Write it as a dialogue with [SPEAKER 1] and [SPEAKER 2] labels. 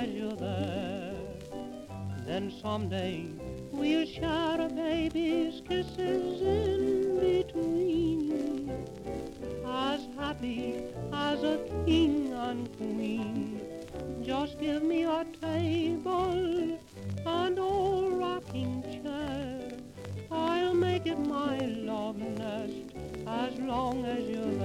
[SPEAKER 1] as you're there. Then someday we'll share a baby's kisses in between, as happy as a king and queen. Just give me a table and old rocking chair. I'll make it my love nest as long as you're